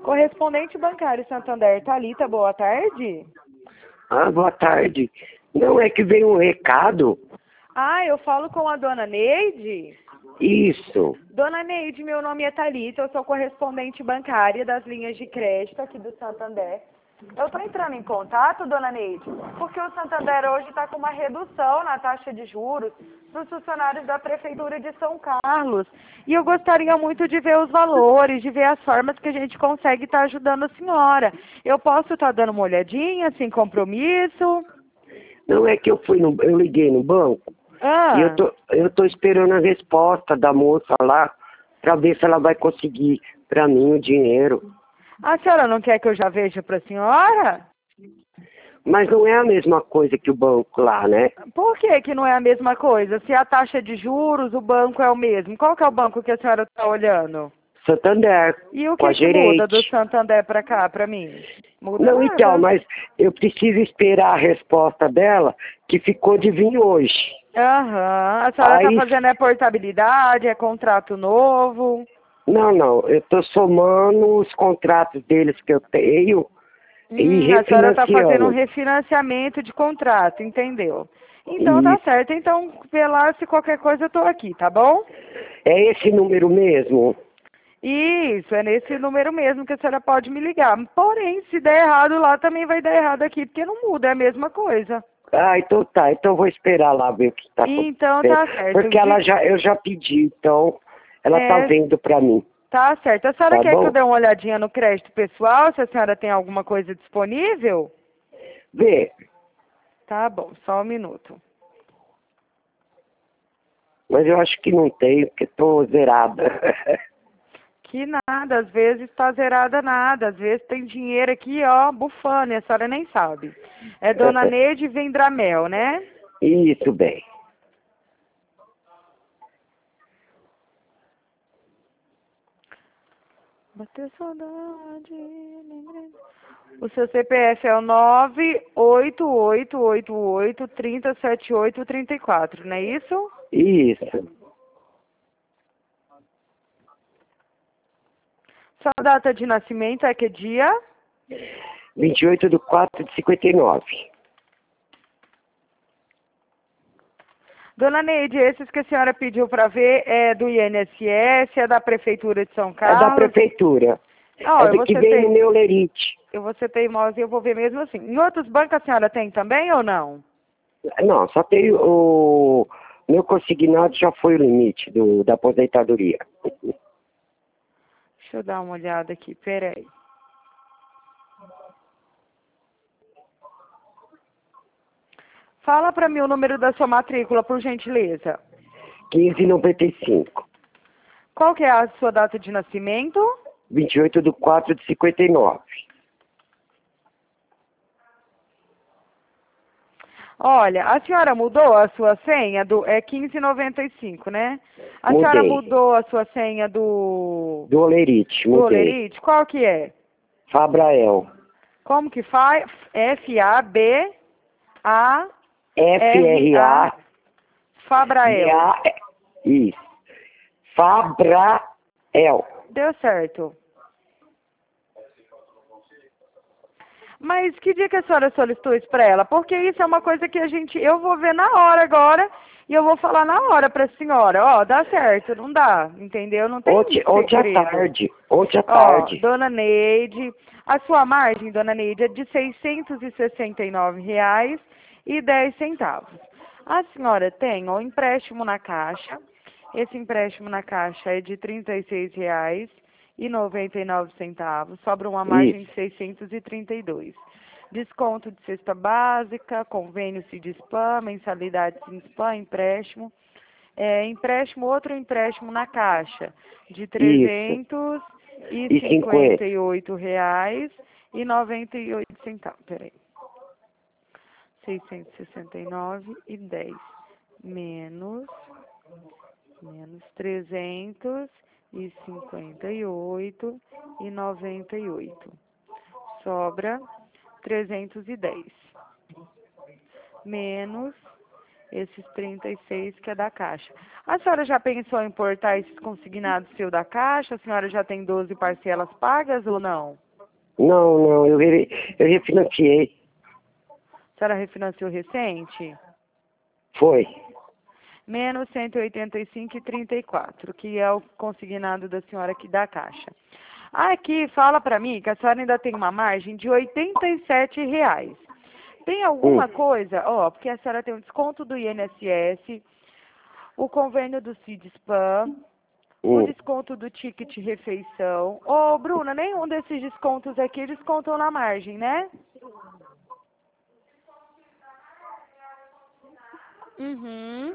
Correspondente bancário Santander, Thalita, boa tarde. Ah, boa tarde. Não, é que veio um recado. Ah, eu falo com a dona Neide? Isso. Dona Neide, meu nome é Thalita, eu sou correspondente bancária das linhas de crédito aqui do Santander. Eu estou entrando em contato, dona Neide, porque o Santander hoje está com uma redução na taxa de juros para os funcionários da Prefeitura de São Carlos. E eu gostaria muito de ver os valores, de ver as formas que a gente consegue estar ajudando a senhora. Eu posso estar dando uma olhadinha, sem compromisso? Não, é que eu liguei no banco e Ah, eu tô esperando a resposta da moça lá para ver se ela vai conseguir para mim o dinheiro. a senhora não quer que eu já veja para a senhora? Mas não é a mesma coisa que o banco lá, né? Por que que não é a mesma coisa? Se a taxa de juros, o banco é o mesmo. Qual que é o banco que a senhora está olhando? Santander, E o com a que muda do gerente. Santander para cá, para mim? Muda Não, então, nada. mas eu preciso esperar a resposta dela, que ficou de vir hoje. Aham. A senhora está Aí, fazendo é portabilidade, é contrato novo? não, eu tô somando os contratos deles que eu tenho e A senhora está fazendo um refinanciando. refinanciamento de contrato, entendeu? Então tá Isso. certo. Então, vê lá se qualquer coisa eu tô aqui, tá bom? É esse número mesmo? Isso, é nesse número mesmo que a senhora pode me ligar. Porém, se der errado lá, também vai dar errado aqui, porque não muda, é a mesma coisa. Ah, então tá. Então eu vou esperar lá ver o que está Então acontecendo. tá certo. Porque eu já pedi, então ela tá É, vendo pra mim, tá certo. A senhora tá quer que eu bom? dê uma olhadinha no crédito pessoal, se a senhora tem alguma coisa disponível? Vê, Tá bom, só um minuto. mas eu acho que não tem, porque tô zerada. Que nada, às vezes tá zerada nada, às vezes tem dinheiro aqui, ó, bufando, e a senhora nem sabe. É Dona Neide Vendramel, né? Isso, bem. Bateu saudade, lembrei. O seu CPF é o 98888307834, não é isso? Isso. Sua data de nascimento é que dia? 28/4/59. Dona Neide, esses que a senhora pediu para ver é do INSS, é da Prefeitura de São É da Carlos? prefeitura. Ó, É da que vem no meu lerite. eu vou ser teimosa e eu vou ver mesmo assim. Em outros bancos a senhora tem também ou não? Não, só tem o meu consignado já foi o limite da aposentadoria. Deixa eu dar uma olhada aqui, peraí. Fala para mim o número da sua matrícula, por gentileza. 15,95. Qual que é a sua data de nascimento? 28/4/59. Olha, a senhora mudou a sua senha do... É 15,95, né? A senhora Mudei. mudou a sua senha do... Do olerite, Do mudei. Olerite? Qual que é? Fabrael. Como que faz? F-A-B-A-R-A... Frabrael. Fabrael. Isso. Fabrael. Deu certo. Mas que dia que a senhora solicitou isso para ela? Porque isso é uma coisa que eu vou ver na hora agora e eu vou falar na hora para a senhora. Ó, dá certo, não dá, entendeu? Não tem Ontem à segredo. tarde. Ontem à Ó, tarde. dona Neide, a sua margem, dona Neide, é de R$ 669,10. A senhora tem o empréstimo na Caixa. Esse empréstimo na Caixa é de R$ 36,99. Sobra uma margem de Isso. 632. Desconto de cesta básica, convênio Cidspam, mensalidade Cidspam, empréstimo. Outro empréstimo na Caixa de Isso. trezentos e E cinquenta 50. e oito reais e 98 centavos. Peraí. 669,10 menos 358,98. Sobra 310 menos esses 36 que é da Caixa. A senhora já pensou em importar esses consignados seu da Caixa? A senhora já tem 12 parcelas pagas ou não? Não, não, eu refinanciei. A senhora refinanciou recente? Foi. Menos 185,34, que é o consignado da senhora aqui da Caixa. Aqui fala para mim que a senhora ainda tem uma margem de R$ 87,00. Tem alguma coisa, ó, porque a senhora tem um desconto do INSS, o convênio do CIDSPAM, o desconto do ticket refeição. Ô, Bruna, nenhum desses descontos aqui descontam na margem, né? Uhum.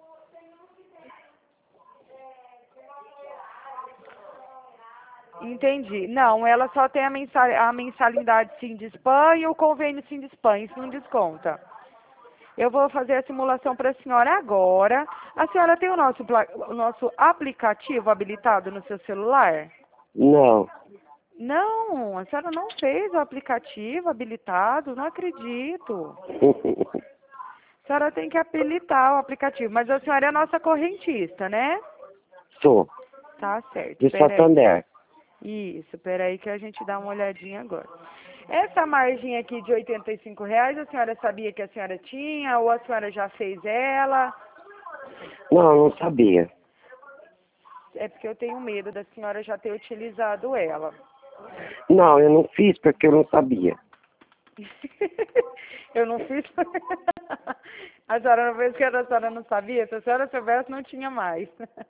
Entendi. Não, ela só tem a mensalidade Sindispan e o convênio Sindispan, isso não desconta. Eu vou fazer a simulação para a senhora agora. A senhora tem o nosso aplicativo habilitado no seu celular? Não. Não, a senhora não fez o aplicativo habilitado, não acredito. A senhora tem que habilitar o aplicativo, mas a senhora é a nossa correntista, né? Sou. Tá certo. De Santander. Isso, peraí que a gente dá uma olhadinha agora. Essa margem aqui de R$ 85,00, a senhora sabia que a senhora tinha ou a senhora já fez ela? Não, não sabia. É porque eu tenho medo da senhora já ter utilizado ela. Não, eu não fiz porque eu não sabia. Eu não fiz. A senhora não fez porque a senhora não sabia? Se a senhora soubesse, não tinha mais.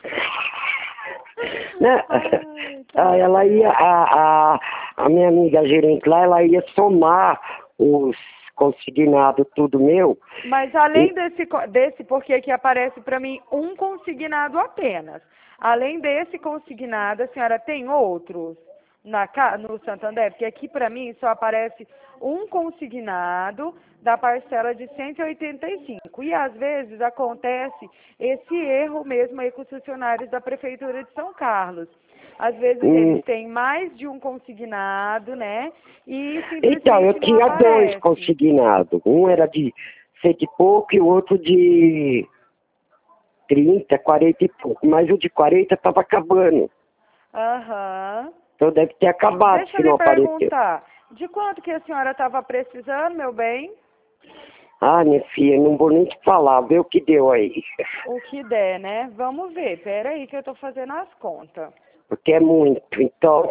Né? Ai, tá Ela ia, a minha amiga gerente lá, ela ia somar os consignados tudo meu. Mas além desse porque aqui aparece para mim um consignado apenas. Além desse consignado, a senhora tem outros no Santander? Porque aqui para mim só aparece um consignado da parcela de 185. E às vezes acontece esse erro mesmo aí com os funcionários da Prefeitura de São Carlos. Às vezes eles têm mais de um consignado, né? E simplesmente então, eu não tinha aparece. 2 consignados. Um era de 100 e pouco e o outro de 30, 40 e pouco. Mas o de 40 estava acabando. Aham. Então deve ter acabado Deixa se eu não lhe apareceu. perguntar, de quanto que a senhora estava precisando, meu bem? Ah, minha filha, não vou nem te falar, vê o que deu aí. O que der, né? Vamos ver, pera aí que eu tô fazendo as contas. Porque é muito, então.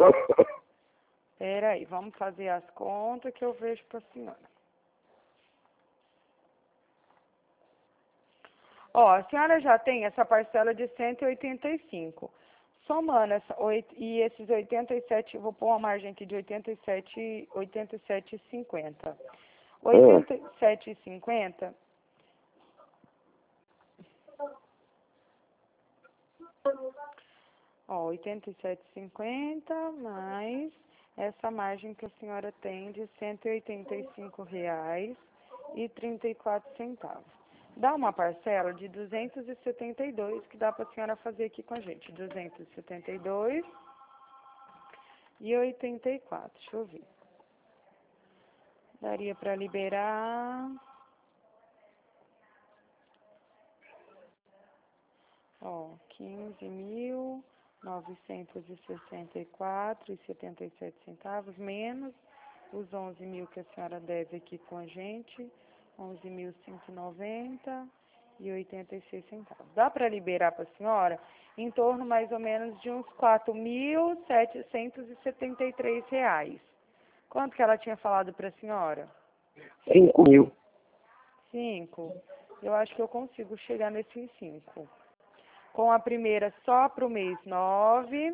Pera aí, vamos fazer as contas que eu vejo pra senhora. Ó, a senhora já tem essa parcela de 185. Somando e esses 87, vou pôr uma margem aqui de 87,50. 87,50. Ó, 87,50 mais essa margem que a senhora tem de R$ 185,34. Dá uma parcela de 272 que dá para a senhora fazer aqui com a gente. 272,84. Deixa eu ver. Daria para liberar. Ó, 15.964,77 menos os 11.000 que a senhora deve aqui com a gente, 11.190,86. Dá para liberar para a senhora em torno mais ou menos de uns R$ 4.773. Quanto que ela tinha falado para a senhora? 5 mil. 5. Eu acho que eu consigo chegar nesses 5. Com a primeira só para o mês 9.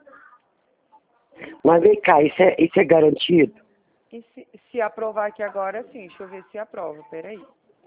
Mas vem cá, isso é garantido? E se aprovar aqui agora, sim. Deixa eu ver se aprova. Peraí.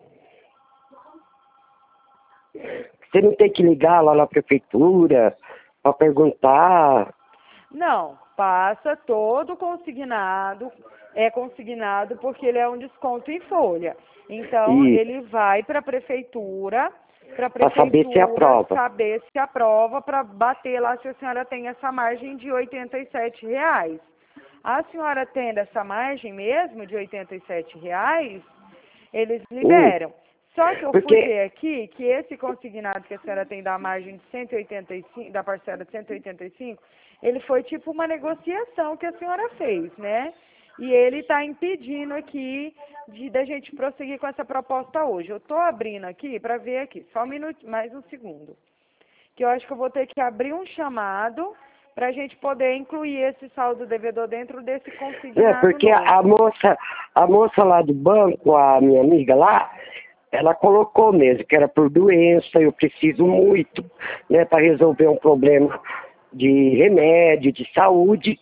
Você não tem que ligar lá na prefeitura para perguntar? Não, passa todo consignado. É consignado porque ele é um desconto em folha. Então, ele vai para a prefeitura. Para saber se aprova. Saber se aprova, para bater lá se a senhora tem essa margem de R$ 87,00. A senhora tendo essa margem mesmo de R$ 87,00, eles liberam. Só que eu Porque, fui ver aqui que esse consignado que a senhora tem da margem de 185, da parcela de 185, ele foi tipo uma negociação que a senhora fez, né? E ele está impedindo aqui da gente prosseguir com essa proposta hoje. Eu estou abrindo aqui para ver aqui, só um minuto, mais um segundo. Que eu acho que eu vou ter que abrir um chamado para a gente poder incluir esse saldo devedor dentro desse consignado porque novo. a moça lá do banco, a minha amiga lá, ela colocou mesmo que era por doença, eu preciso muito, né, para resolver um problema de remédio, de saúde,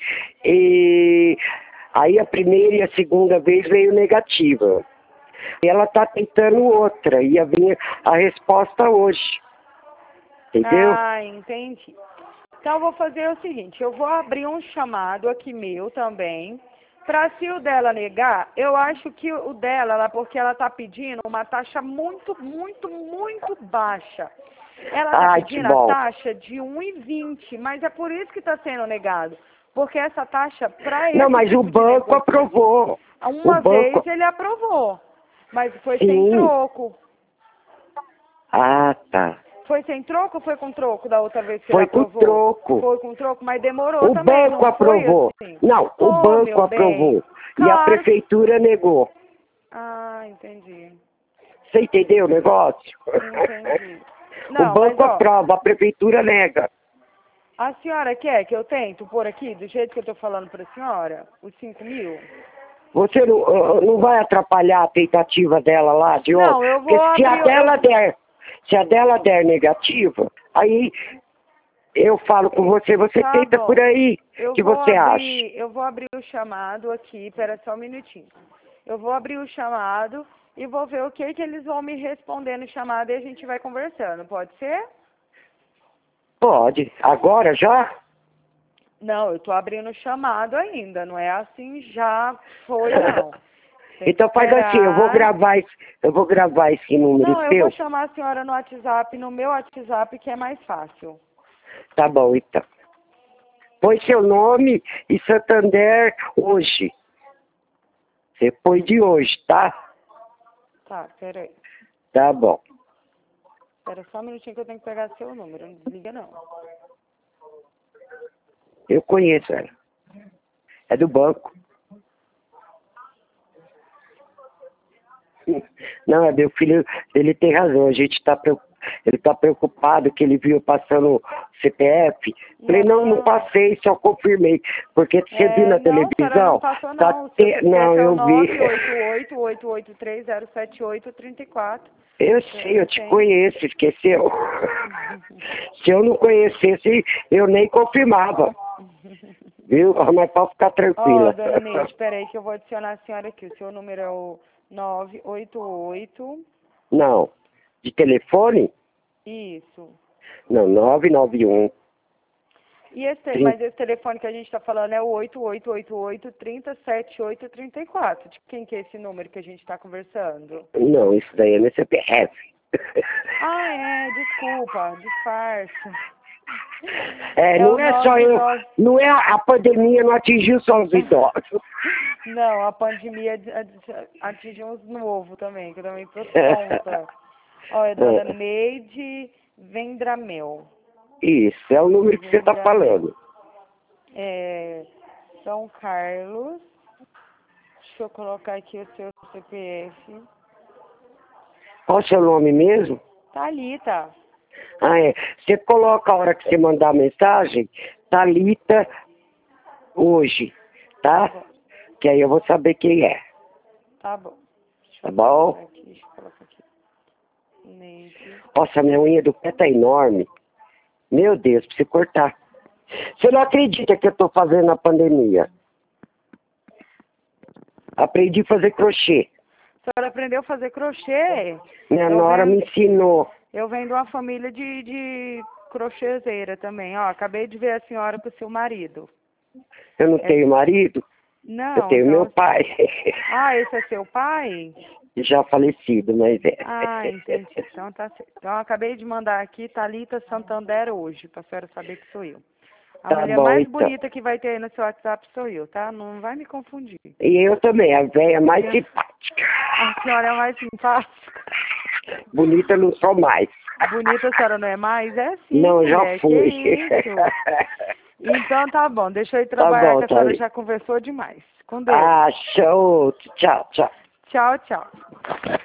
e aí a primeira e a segunda vez veio negativa. E ela está tentando outra, ia vir a resposta hoje, entendeu? Ah, entendi. Então, eu vou fazer o seguinte, eu vou abrir um chamado aqui meu também, para se o dela negar, eu acho que o dela, porque ela está pedindo uma taxa muito, muito, muito baixa. Ela está Ai, que pedindo a bom. taxa de 1,20, mas é por isso que está sendo negado. Porque essa taxa, para Não, esse mas o tipo de banco negociação, aprovou. O uma banco, vez ele aprovou, mas foi sem sim. troco. Ah, tá. Foi sem troco ou foi com troco da outra vez que ele Foi com aprovou? troco. Foi com troco, mas demorou O também, banco não foi aprovou. assim? Não, o Oh, banco meu bem. aprovou. E a Claro. prefeitura negou. Ah, entendi. Você entendeu o negócio? Entendi. O Não, mas banco ó, aprova, a prefeitura nega. a senhora quer que eu tento por aqui, do jeito que eu tô falando pra senhora, os 5.000? Você não vai atrapalhar a tentativa dela lá de ontem? Não, eu vou Porque abrir. se a dela der negativa, aí eu falo com você, você Tá tenta por bom. aí. O que você acha? Eu vou abrir o chamado aqui, pera só um minutinho. Eu vou abrir o chamado e vou ver o que eles vão me responder no chamado e a gente vai conversando, pode ser? Pode. Agora já? Não, eu tô abrindo o chamado ainda, não é assim já foi não. Tem que Então faz assim, eu vou esperar. gravar esse número Não, eu vou seu. chamar a senhora no WhatsApp, no meu WhatsApp, que é mais fácil. Tá bom, então. Põe seu nome e Santander hoje. Você põe de hoje, tá? Tá, peraí. Tá bom. Espera só um minutinho que eu tenho que pegar seu número, não desliga não. Eu conheço ela. É do banco. Não, é meu filho, ele tem razão. A gente ele tá preocupado que ele viu passando CPF. Falei, não passei, só confirmei. Porque você viu na Não, a senhora não televisão? passou não. O seu CPF Não, é o eu vi. 988-883-078-34. Eu sei, eu te conheço, esqueceu? Se eu não conhecesse, eu nem confirmava. Viu? Mas pode ficar tranquila. Dona Neide, espera aí que eu vou adicionar a senhora aqui. O seu número é o 988. Não. De telefone? Isso. Não, 991. Mas esse telefone que a gente está falando é o 8888-3078-34. De quem que é esse número que a gente está conversando? Não, isso daí é meu CPF. Desculpa, disfarça. Não é só eu, não é a pandemia não atingiu só os idosos. Não, a pandemia atingiu uns novos também, que eu também tô tonta. Olha, dona Neide Vendramel. Isso, é o número que você está falando. São Carlos. Deixa eu colocar aqui o seu CPF. Qual o seu nome mesmo? Thalita. Você coloca a hora que você mandar a mensagem, Thalita hoje, tá? Que aí eu vou saber quem é. Tá bom. Tá bom? Deixa eu colocar aqui. Neide. Nossa, minha unha do pé tá enorme. Meu Deus, pra você cortar. Você não acredita que eu tô fazendo na pandemia? Aprendi a fazer crochê. A senhora aprendeu a fazer crochê? Minha nora me ensinou. Eu venho de uma família de crochêzeira também. Acabei de ver a senhora com o seu marido. Eu não tenho marido? Não. Eu tenho meu pai. Esse é seu pai? Já falecido, mas é. Entendi. Então tá certo. Então eu acabei de mandar aqui Thalita Santander hoje, pra senhora saber que sou eu. A mulher mais bonita que vai ter aí no seu WhatsApp sou eu, tá? Não vai me confundir. E eu também, a velha mais simpática. A senhora é mais simpática. Bonita eu não sou mais. Bonita a senhora não é mais? É sim, Não, já mulher, fui. que isso? Então tá bom, deixa eu ir Tá trabalhar, bom, que a senhora Thaís. já conversou demais. Com Deus. Ah, show. Tchau, tchau. Tchau, tchau.